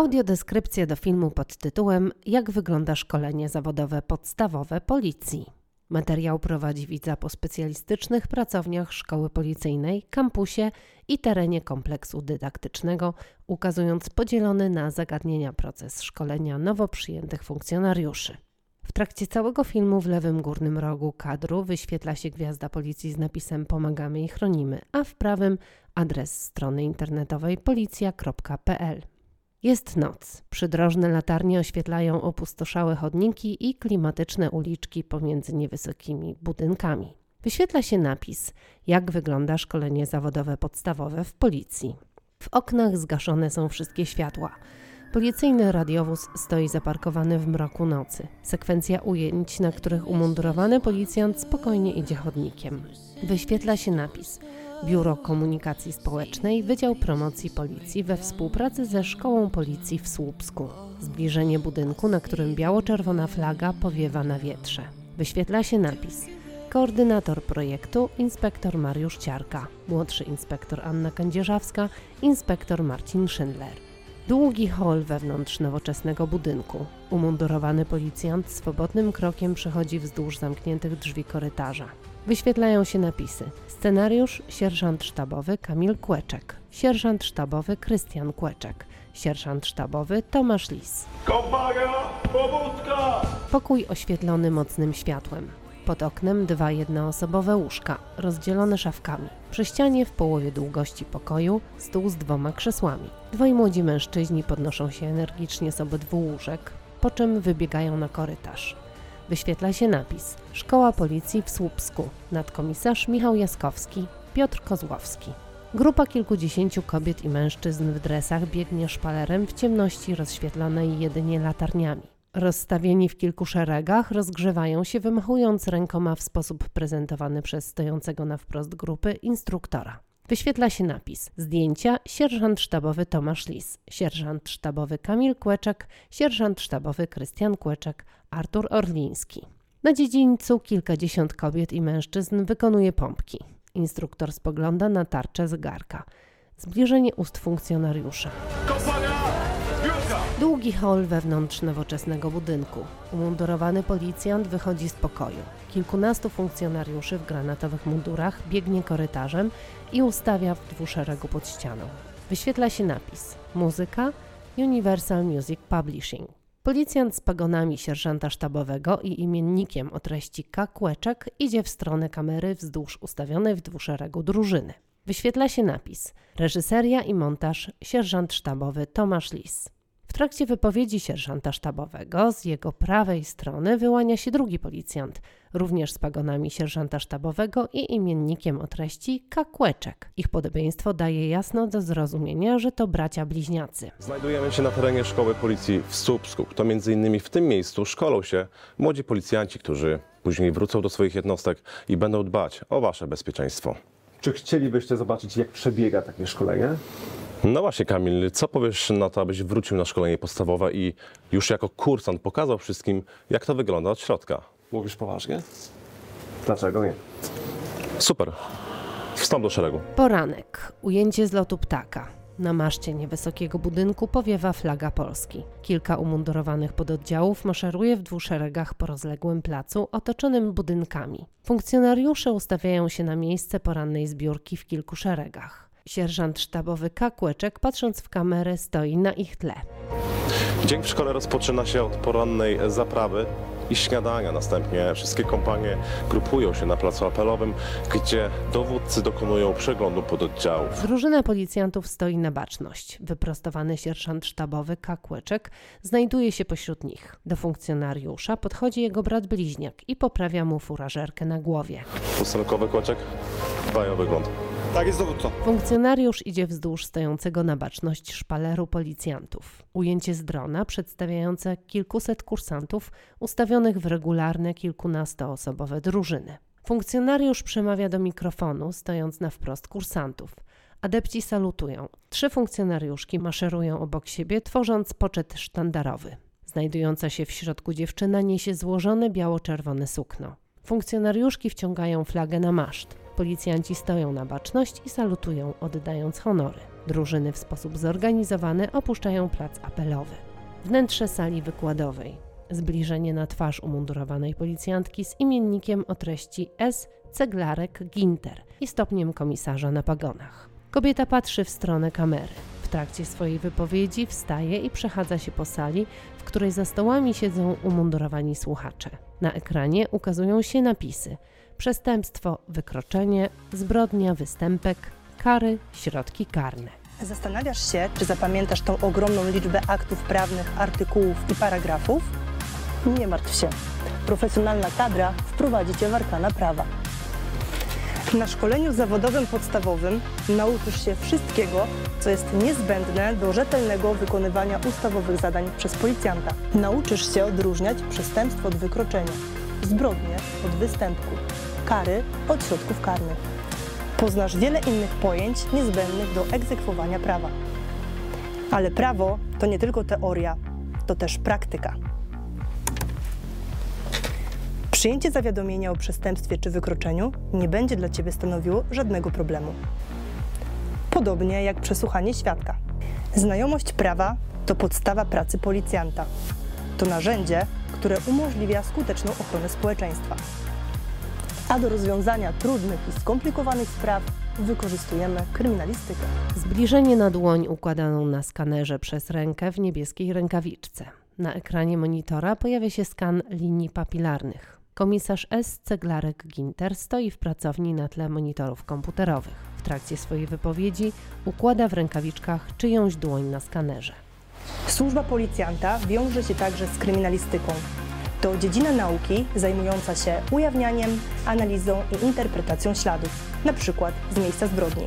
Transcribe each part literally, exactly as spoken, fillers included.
Audiodeskrypcja do filmu pod tytułem Jak wygląda szkolenie zawodowe podstawowe Policji. Materiał prowadzi widza po specjalistycznych pracowniach Szkoły Policyjnej, kampusie i terenie kompleksu dydaktycznego, ukazując podzielony na zagadnienia proces szkolenia nowo przyjętych funkcjonariuszy. W trakcie całego filmu w lewym górnym rogu kadru wyświetla się gwiazda Policji z napisem Pomagamy i chronimy, a w prawym adres strony internetowej policja kropka p l. Jest noc. Przydrożne latarnie oświetlają opustoszałe chodniki i klimatyczne uliczki pomiędzy niewysokimi budynkami. Wyświetla się napis, jak wygląda szkolenie zawodowe podstawowe w Policji. W oknach zgaszone są wszystkie światła. Policyjny radiowóz stoi zaparkowany w mroku nocy. Sekwencja ujęć, na których umundurowany policjant spokojnie idzie chodnikiem. Wyświetla się napis Biuro Komunikacji Społecznej, Wydział Promocji Policji we współpracy ze Szkołą Policji w Słupsku. Zbliżenie budynku, na którym biało-czerwona flaga powiewa na wietrze. Wyświetla się napis Koordynator projektu inspektor Mariusz Ciarka, młodszy inspektor Anna Kędzierzawska, inspektor Marcin Szydler. Długi hol wewnątrz nowoczesnego budynku. Umundurowany policjant swobodnym krokiem przechodzi wzdłuż zamkniętych drzwi korytarza. Wyświetlają się napisy. Scenariusz sierżant sztabowy Kamil Kłeczek, sierżant sztabowy Krystian Kłeczek, sierżant sztabowy Tomasz Lis. Kompania, pobudka! Pokój oświetlony mocnym światłem. Pod oknem dwa jednoosobowe łóżka, rozdzielone szafkami. Przy ścianie w połowie długości pokoju stół z dwoma krzesłami. Dwaj młodzi mężczyźni podnoszą się energicznie z obydwu łóżek, po czym wybiegają na korytarz. Wyświetla się napis Szkoła Policji w Słupsku, nadkomisarz Michał Jaskowski, Piotr Kozłowski. Grupa kilkudziesięciu kobiet i mężczyzn w dresach biegnie szpalerem w ciemności rozświetlonej jedynie latarniami. Rozstawieni w kilku szeregach rozgrzewają się, wymachując rękoma w sposób prezentowany przez stojącego na wprost grupy instruktora. Wyświetla się napis Zdjęcia sierżant sztabowy Tomasz Lis, sierżant sztabowy Kamil Kłeczek, sierżant sztabowy Krystian Kłeczek, Artur Orliński. Na dziedzińcu kilkadziesiąt kobiet i mężczyzn wykonuje pompki. Instruktor spogląda na tarczę zegarka. Zbliżenie ust funkcjonariusza. Długi hol wewnątrz nowoczesnego budynku. Umundurowany policjant wychodzi z pokoju. Kilkunastu funkcjonariuszy w granatowych mundurach biegnie korytarzem i ustawia w dwuszeregu pod ścianą. Wyświetla się napis Muzyka Universal Music Publishing. Policjant z pagonami sierżanta sztabowego i imiennikiem o treści K. Kłeczek idzie w stronę kamery wzdłuż ustawionej w dwuszeregu drużyny. Wyświetla się napis Reżyseria i montaż sierżant sztabowy Tomasz Lis. W trakcie wypowiedzi sierżanta sztabowego z jego prawej strony wyłania się drugi policjant, również z pagonami sierżanta sztabowego i imiennikiem o treści K. Kłeczek. Ich podobieństwo daje jasno do zrozumienia, że to bracia bliźniacy. Znajdujemy się na terenie Szkoły Policji w Słupsku. To między innymi w tym miejscu szkolą się młodzi policjanci, którzy później wrócą do swoich jednostek i będą dbać o wasze bezpieczeństwo. Czy chcielibyście zobaczyć, jak przebiega takie szkolenie? No właśnie, Kamil, co powiesz na to, abyś wrócił na szkolenie podstawowe i już jako kursant pokazał wszystkim, jak to wygląda od środka? Mówisz poważnie? Dlaczego nie? Super. Wstąp do szeregu. Poranek. Ujęcie z lotu ptaka. Na maszcie niewysokiego budynku powiewa flaga Polski. Kilka umundurowanych pododdziałów maszeruje w dwóch szeregach po rozległym placu otoczonym budynkami. Funkcjonariusze ustawiają się na miejsce porannej zbiórki w kilku szeregach. Sierżant sztabowy K. Kłeczek, patrząc w kamerę, stoi na ich tle. Dzień w szkole rozpoczyna się od porannej zaprawy i śniadania. Następnie wszystkie kompanie grupują się na placu apelowym, gdzie dowódcy dokonują przeglądu pododdziałów. Drużyna policjantów stoi na baczność. Wyprostowany sierżant sztabowy K. Kłeczek znajduje się pośród nich. Do funkcjonariusza podchodzi jego brat bliźniak i poprawia mu furażerkę na głowie. Posterunkowy Kłeczek dbaj o wygląd. Tak jest, dowódco. Funkcjonariusz idzie wzdłuż stojącego na baczność szpaleru policjantów. Ujęcie z drona przedstawiające kilkuset kursantów ustawionych w regularne kilkunastoosobowe drużyny. Funkcjonariusz przemawia do mikrofonu, stojąc na wprost kursantów. Adepci salutują. Trzy funkcjonariuszki maszerują obok siebie, tworząc poczet sztandarowy. Znajdująca się w środku dziewczyna niesie złożone biało-czerwone sukno. Funkcjonariuszki wciągają flagę na maszt. Policjanci stoją na baczność i salutują, oddając honory. Drużyny w sposób zorganizowany opuszczają plac apelowy. Wnętrze sali wykładowej. Zbliżenie na twarz umundurowanej policjantki z imiennikiem o treści S. Ceglarek-Ginter i stopniem komisarza na pagonach. Kobieta patrzy w stronę kamery. W trakcie swojej wypowiedzi wstaje i przechadza się po sali, w której za stołami siedzą umundurowani słuchacze. Na ekranie ukazują się napisy: przestępstwo, wykroczenie, zbrodnia, występek, kary, środki karne. Zastanawiasz się, czy zapamiętasz tą ogromną liczbę aktów prawnych, artykułów i paragrafów? Nie martw się. Profesjonalna kadra wprowadzi Cię w arkana prawa. Na szkoleniu zawodowym podstawowym nauczysz się wszystkiego, co jest niezbędne do rzetelnego wykonywania ustawowych zadań przez policjanta. Nauczysz się odróżniać przestępstwo od wykroczenia, zbrodnię od występku, kary od środków karnych. Poznasz wiele innych pojęć niezbędnych do egzekwowania prawa. Ale prawo to nie tylko teoria, to też praktyka. Przyjęcie zawiadomienia o przestępstwie czy wykroczeniu nie będzie dla Ciebie stanowiło żadnego problemu. Podobnie jak przesłuchanie świadka. Znajomość prawa to podstawa pracy policjanta. To narzędzie, które umożliwia skuteczną ochronę społeczeństwa. A do rozwiązania trudnych i skomplikowanych spraw wykorzystujemy kryminalistykę. Zbliżenie na dłoń układaną na skanerze przez rękę w niebieskiej rękawiczce. Na ekranie monitora pojawia się skan linii papilarnych. Komisarz S. Ceglarek-Ginter stoi w pracowni na tle monitorów komputerowych. W trakcie swojej wypowiedzi układa w rękawiczkach czyjąś dłoń na skanerze. Służba policjanta wiąże się także z kryminalistyką. To dziedzina nauki zajmująca się ujawnianiem, analizą i interpretacją śladów, na przykład z miejsca zbrodni.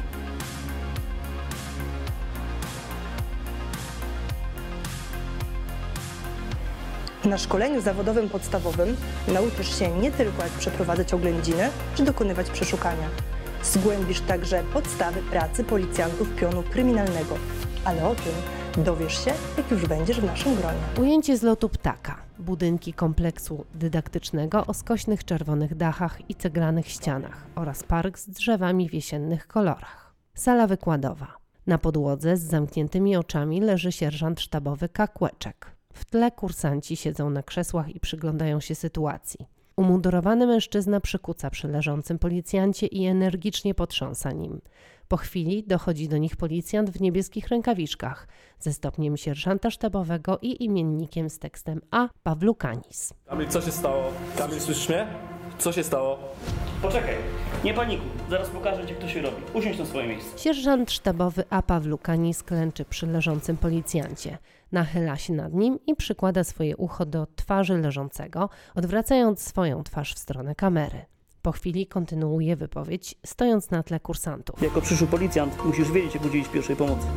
Na szkoleniu zawodowym podstawowym nauczysz się nie tylko, jak przeprowadzać oględziny czy dokonywać przeszukania. Zgłębisz także podstawy pracy policjantów pionu kryminalnego, ale o tym dowiesz się, jak już będziesz w naszym gronie. Ujęcie z lotu ptaka. Budynki kompleksu dydaktycznego o skośnych czerwonych dachach i ceglanych ścianach oraz park z drzewami w jesiennych kolorach. Sala wykładowa. Na podłodze z zamkniętymi oczami leży sierżant sztabowy K. Kłeczek. W tle kursanci siedzą na krzesłach i przyglądają się sytuacji. Umundurowany mężczyzna przykuca przy leżącym policjancie i energicznie potrząsa nim. Po chwili dochodzi do nich policjant w niebieskich rękawiczkach ze stopniem sierżanta sztabowego i imiennikiem z tekstem A. Pawlukanis. Kamil, co się stało? Kamil, słyszysz mnie? Co się stało? Poczekaj, nie panikuj, zaraz pokażę Ci, jak to się robi. Usiądź na swoje miejsce. Sierżant sztabowy A. Pawlukanis klęczy przy leżącym policjancie. Nachyla się nad nim i przykłada swoje ucho do twarzy leżącego, odwracając swoją twarz w stronę kamery. Po chwili kontynuuje wypowiedź, stojąc na tle kursantów. Jako przyszły policjant musisz wiedzieć, jak udzielić pierwszej pomocy.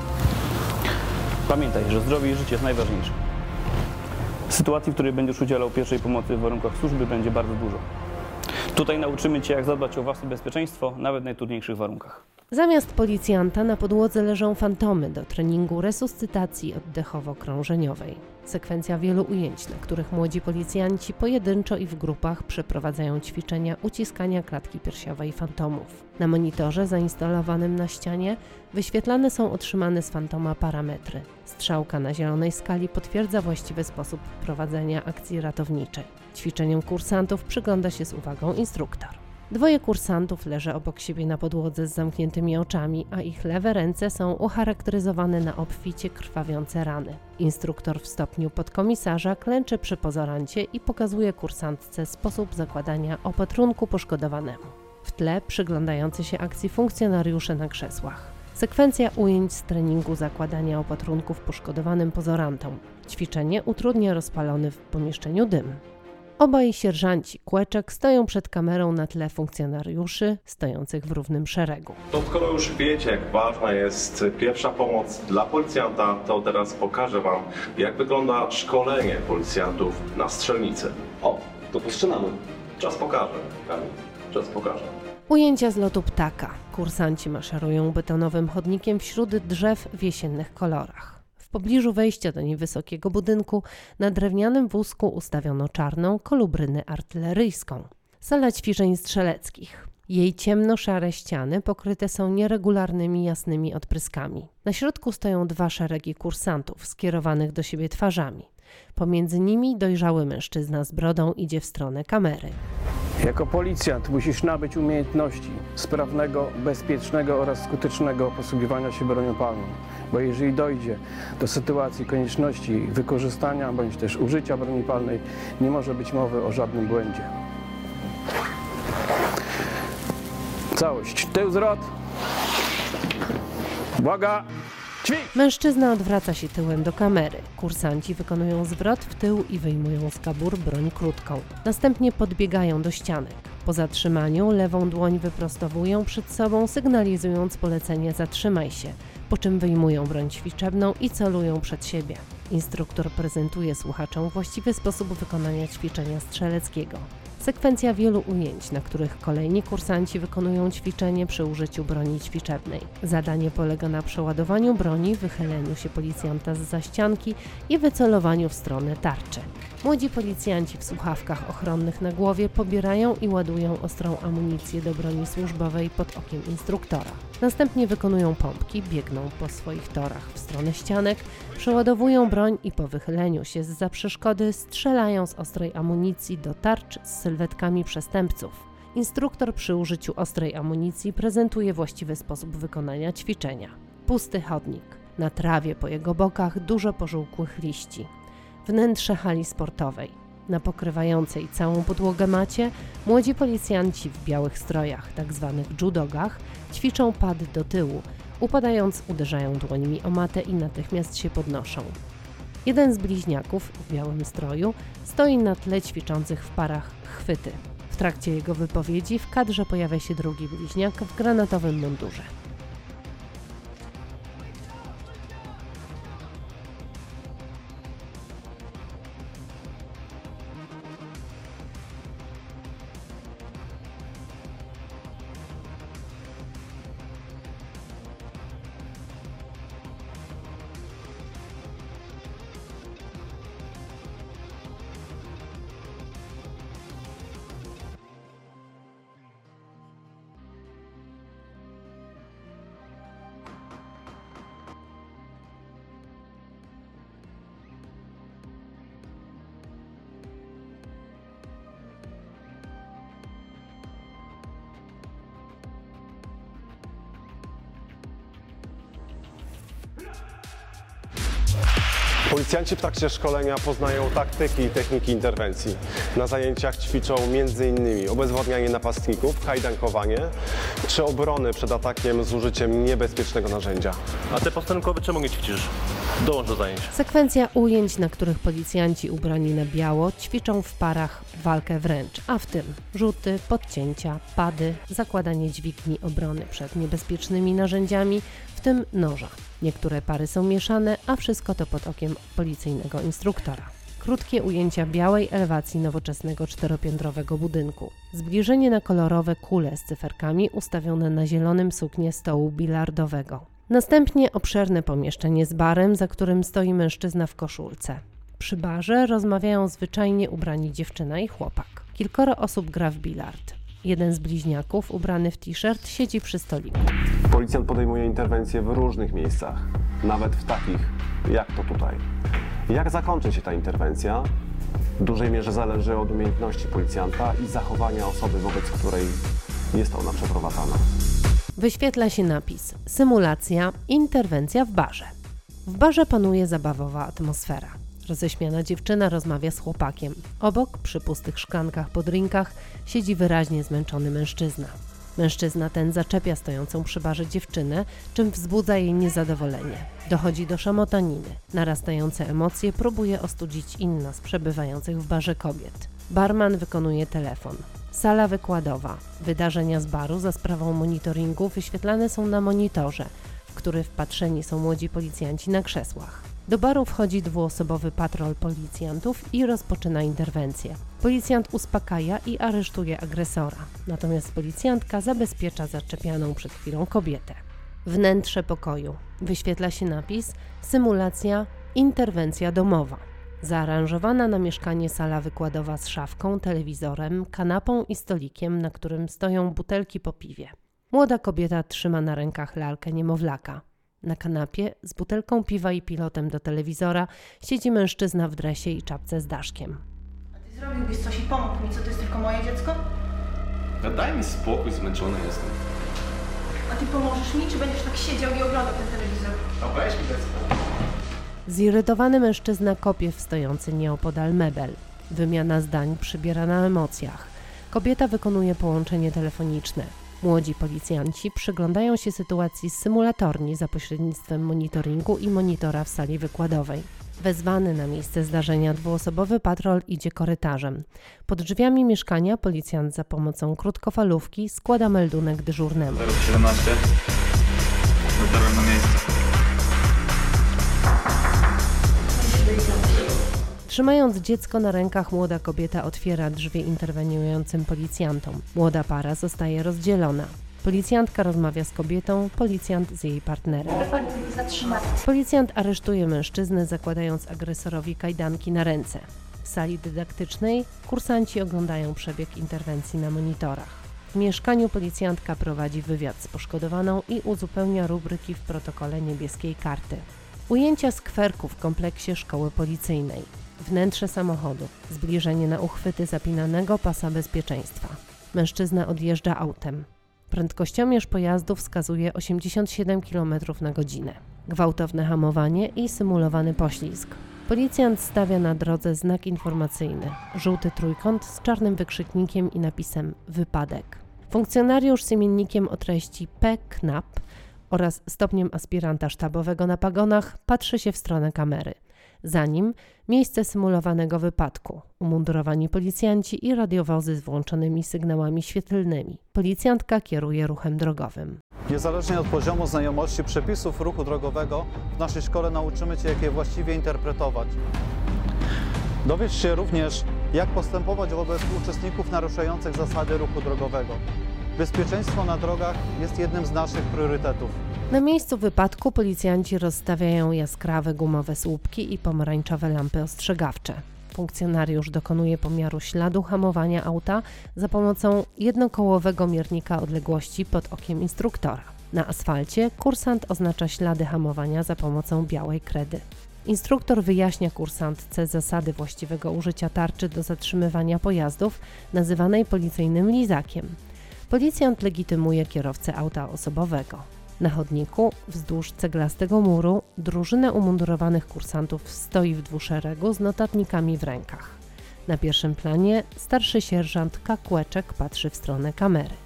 Pamiętaj, że zdrowie i życie jest najważniejsze. Sytuacji, w której będziesz udzielał pierwszej pomocy w warunkach służby, będzie bardzo dużo. Tutaj nauczymy Cię, jak zadbać o własne bezpieczeństwo, nawet w najtrudniejszych warunkach. Zamiast policjanta na podłodze leżą fantomy do treningu resuscytacji oddechowo-krążeniowej. Sekwencja wielu ujęć, na których młodzi policjanci pojedynczo i w grupach przeprowadzają ćwiczenia uciskania klatki piersiowej fantomów. Na monitorze zainstalowanym na ścianie wyświetlane są otrzymane z fantoma parametry. Strzałka na zielonej skali potwierdza właściwy sposób prowadzenia akcji ratowniczej. Ćwiczeniom kursantów przygląda się z uwagą instruktor. Dwoje kursantów leży obok siebie na podłodze z zamkniętymi oczami, a ich lewe ręce są ucharakteryzowane na obficie krwawiące rany. Instruktor w stopniu podkomisarza klęczy przy pozorancie i pokazuje kursantce sposób zakładania opatrunku poszkodowanemu. W tle przyglądający się akcji funkcjonariusze na krzesłach. Sekwencja ujęć z treningu zakładania opatrunków poszkodowanym pozorantom. Ćwiczenie utrudnia rozpalony w pomieszczeniu dym. Obaj sierżanci Kłeczek stoją przed kamerą na tle funkcjonariuszy stojących w równym szeregu. To skoro już wiecie, jak ważna jest pierwsza pomoc dla policjanta, to teraz pokażę Wam, jak wygląda szkolenie policjantów na strzelnicy. O, to postrzelamy. Czas pokaże, Kamil. Czas pokaże. Ujęcia z lotu ptaka. Kursanci maszerują betonowym chodnikiem wśród drzew w jesiennych kolorach. W pobliżu wejścia do niewysokiego budynku na drewnianym wózku ustawiono czarną kolubrynę artyleryjską. Sala ćwiczeń strzeleckich. Jej ciemno-szare ściany pokryte są nieregularnymi, jasnymi odpryskami. Na środku stoją dwa szeregi kursantów skierowanych do siebie twarzami. Pomiędzy nimi dojrzały mężczyzna z brodą idzie w stronę kamery. Jako policjant musisz nabyć umiejętności sprawnego, bezpiecznego oraz skutecznego posługiwania się bronią palną. Bo jeżeli dojdzie do sytuacji konieczności wykorzystania bądź też użycia broni palnej, nie może być mowy o żadnym błędzie. Całość. Tył zwrot. Uwaga. Ćwicz! Mężczyzna odwraca się tyłem do kamery. Kursanci wykonują zwrot w tył i wyjmują z kabur broń krótką. Następnie podbiegają do ścianek. Po zatrzymaniu lewą dłoń wyprostowują przed sobą, sygnalizując polecenie zatrzymaj się, po czym wyjmują broń ćwiczebną i celują przed siebie. Instruktor prezentuje słuchaczom właściwy sposób wykonania ćwiczenia strzeleckiego. Sekwencja wielu ujęć, na których kolejni kursanci wykonują ćwiczenie przy użyciu broni ćwiczebnej. Zadanie polega na przeładowaniu broni, wychyleniu się policjanta zza ścianki i wycelowaniu w stronę tarczy. Młodzi policjanci w słuchawkach ochronnych na głowie pobierają i ładują ostrą amunicję do broni służbowej pod okiem instruktora. Następnie wykonują pompki, biegną po swoich torach w stronę ścianek, przeładowują broń i po wychyleniu się zza przeszkody strzelają z ostrej amunicji do tarcz z sylwetkami przestępców. Instruktor przy użyciu ostrej amunicji prezentuje właściwy sposób wykonania ćwiczenia. Pusty chodnik. Na trawie po jego bokach dużo pożółkłych liści. Wnętrze hali sportowej. Na pokrywającej całą podłogę macie młodzi policjanci w białych strojach, tzw. judogach, ćwiczą pad do tyłu. Upadając uderzają dłońmi o matę i natychmiast się podnoszą. Jeden z bliźniaków w białym stroju stoi na tle ćwiczących w parach chwyty. W trakcie jego wypowiedzi w kadrze pojawia się drugi bliźniak w granatowym mundurze. Policjanci w trakcie szkolenia poznają taktyki i techniki interwencji. Na zajęciach ćwiczą między innymi obezwładnianie napastników, kajdankowanie czy obrony przed atakiem z użyciem niebezpiecznego narzędzia. A te postępkowe czemu nie ćwiczysz? Dołącz do zajęć. Sekwencja ujęć, na których policjanci ubrani na biało ćwiczą w parach walkę wręcz, a w tym rzuty, podcięcia, pady, zakładanie dźwigni obrony przed niebezpiecznymi narzędziami, w tym noża. Niektóre pary są mieszane, a wszystko to pod okiem policyjnego instruktora. Krótkie ujęcia białej elewacji nowoczesnego czteropiętrowego budynku. Zbliżenie na kolorowe kule z cyferkami ustawione na zielonym suknie stołu bilardowego. Następnie obszerne pomieszczenie z barem, za którym stoi mężczyzna w koszulce. Przy barze rozmawiają zwyczajnie ubrani dziewczyna i chłopak. Kilkoro osób gra w bilard. Jeden z bliźniaków, ubrany w t-shirt, siedzi przy stoliku. Policjant podejmuje interwencje w różnych miejscach, nawet w takich jak to tutaj. Jak zakończy się ta interwencja? W dużej mierze zależy od umiejętności policjanta i zachowania osoby, wobec której jest ona przeprowadzana. Wyświetla się napis symulacja, interwencja w barze. W barze panuje zabawowa atmosfera. Roześmiana dziewczyna rozmawia z chłopakiem. Obok, przy pustych szklankach po drinkach, siedzi wyraźnie zmęczony mężczyzna. Mężczyzna ten zaczepia stojącą przy barze dziewczynę, czym wzbudza jej niezadowolenie. Dochodzi do szamotaniny. Narastające emocje próbuje ostudzić inna z przebywających w barze kobiet. Barman wykonuje telefon. Sala wykładowa. Wydarzenia z baru za sprawą monitoringu wyświetlane są na monitorze, w który wpatrzeni są młodzi policjanci na krzesłach. Do baru wchodzi dwuosobowy patrol policjantów i rozpoczyna interwencję. Policjant uspokaja i aresztuje agresora, natomiast policjantka zabezpiecza zaczepianą przed chwilą kobietę. Wnętrze pokoju. Wyświetla się napis symulacja, interwencja domowa. Zaaranżowana na mieszkanie sala wykładowa z szafką, telewizorem, kanapą i stolikiem, na którym stoją butelki po piwie. Młoda kobieta trzyma na rękach lalkę niemowlaka. Na kanapie z butelką piwa i pilotem do telewizora siedzi mężczyzna w dresie i czapce z daszkiem. A ty zrobiłbyś coś i pomógł mi, co to jest tylko moje dziecko? No daj mi spokój, zmęczony jestem. A ty pomożesz mi, czy będziesz tak siedział i oglądał ten telewizor? No weź mi bez spokój. Zirytowany mężczyzna kopie w stojący nieopodal mebel. Wymiana zdań przybiera na emocjach. Kobieta wykonuje połączenie telefoniczne. Młodzi policjanci przyglądają się sytuacji z symulatorni za pośrednictwem monitoringu i monitora w sali wykładowej. Wezwany na miejsce zdarzenia dwuosobowy patrol idzie korytarzem. Pod drzwiami mieszkania policjant za pomocą krótkofalówki składa meldunek dyżurnemu. zero siedemnaście. Dotarłem na miejsce. Trzymając dziecko na rękach, młoda kobieta otwiera drzwi interweniującym policjantom. Młoda para zostaje rozdzielona. Policjantka rozmawia z kobietą, policjant z jej partnerem. Policjant aresztuje mężczyznę, zakładając agresorowi kajdanki na ręce. W sali dydaktycznej kursanci oglądają przebieg interwencji na monitorach. W mieszkaniu policjantka prowadzi wywiad z poszkodowaną i uzupełnia rubryki w protokole niebieskiej karty. Ujęcia skwerku w kompleksie szkoły policyjnej. Wnętrze samochodu. Zbliżenie na uchwyty zapinanego pasa bezpieczeństwa. Mężczyzna odjeżdża autem. Prędkościomierz pojazdu wskazuje osiemdziesiąt siedem kilometrów na godzinę. Gwałtowne hamowanie i symulowany poślizg. Policjant stawia na drodze znak informacyjny. Żółty trójkąt z czarnym wykrzyknikiem i napisem wypadek. Funkcjonariusz z imiennikiem o treści P. Knap oraz stopniem aspiranta sztabowego na pagonach patrzy się w stronę kamery. Za nim miejsce symulowanego wypadku, umundurowani policjanci i radiowozy z włączonymi sygnałami świetlnymi. Policjantka kieruje ruchem drogowym. Niezależnie od poziomu znajomości przepisów ruchu drogowego, w naszej szkole nauczymy Cię, jak je właściwie interpretować. Dowiesz się również, jak postępować wobec uczestników naruszających zasady ruchu drogowego. Bezpieczeństwo na drogach jest jednym z naszych priorytetów. Na miejscu wypadku policjanci rozstawiają jaskrawe gumowe słupki i pomarańczowe lampy ostrzegawcze. Funkcjonariusz dokonuje pomiaru śladu hamowania auta za pomocą jednokołowego miernika odległości pod okiem instruktora. Na asfalcie kursant oznacza ślady hamowania za pomocą białej kredy. Instruktor wyjaśnia kursantce zasady właściwego użycia tarczy do zatrzymywania pojazdów, nazywanej policyjnym lizakiem. Policjant legitymuje kierowcę auta osobowego. Na chodniku, wzdłuż ceglastego muru, drużyna umundurowanych kursantów stoi w dwuszeregu z notatnikami w rękach. Na pierwszym planie starszy sierżant Kakłeczek patrzy w stronę kamery.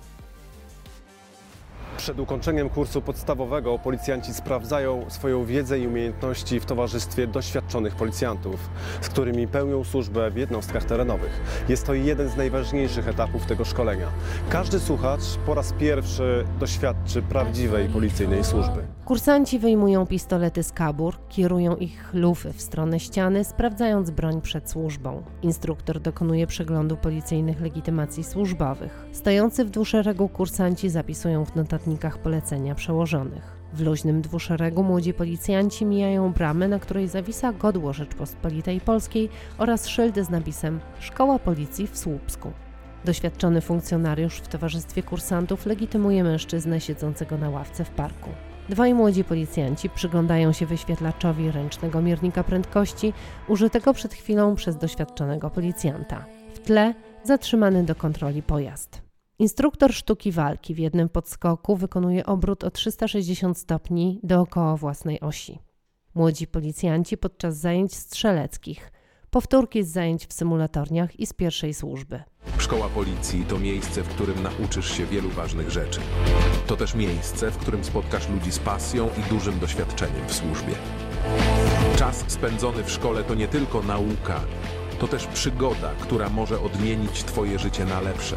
Przed ukończeniem kursu podstawowego policjanci sprawdzają swoją wiedzę i umiejętności w towarzystwie doświadczonych policjantów, z którymi pełnią służbę w jednostkach terenowych. Jest to jeden z najważniejszych etapów tego szkolenia. Każdy słuchacz po raz pierwszy doświadczy prawdziwej policyjnej służby. Kursanci wyjmują pistolety z kabur, kierują ich lufy w stronę ściany, sprawdzając broń przed służbą. Instruktor dokonuje przeglądu policyjnych legitymacji służbowych. Stojący w dwuszeregu kursanci zapisują w notatnikach polecenia przełożonych. W luźnym dwuszeregu młodzi policjanci mijają bramę, na której zawisa godło Rzeczpospolitej Polskiej oraz szyldy z napisem Szkoła Policji w Słupsku. Doświadczony funkcjonariusz w towarzystwie kursantów legitymuje mężczyznę siedzącego na ławce w parku. Dwaj młodzi policjanci przyglądają się wyświetlaczowi ręcznego miernika prędkości użytego przed chwilą przez doświadczonego policjanta. W tle zatrzymany do kontroli pojazd. Instruktor sztuki walki w jednym podskoku wykonuje obrót o trzysta sześćdziesiąt stopni dookoła własnej osi. Młodzi policjanci podczas zajęć strzeleckich. Powtórki z zajęć w symulatorniach i z pierwszej służby. Szkoła Policji to miejsce, w którym nauczysz się wielu ważnych rzeczy. To też miejsce, w którym spotkasz ludzi z pasją i dużym doświadczeniem w służbie. Czas spędzony w szkole to nie tylko nauka, to też przygoda, która może odmienić Twoje życie na lepsze.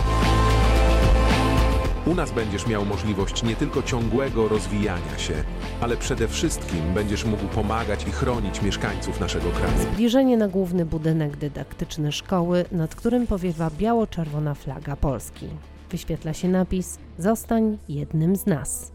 U nas będziesz miał możliwość nie tylko ciągłego rozwijania się, ale przede wszystkim będziesz mógł pomagać i chronić mieszkańców naszego kraju. Zbliżenie na główny budynek dydaktyczny szkoły, nad którym powiewa biało-czerwona flaga Polski. Wyświetla się napis: Zostań jednym z nas.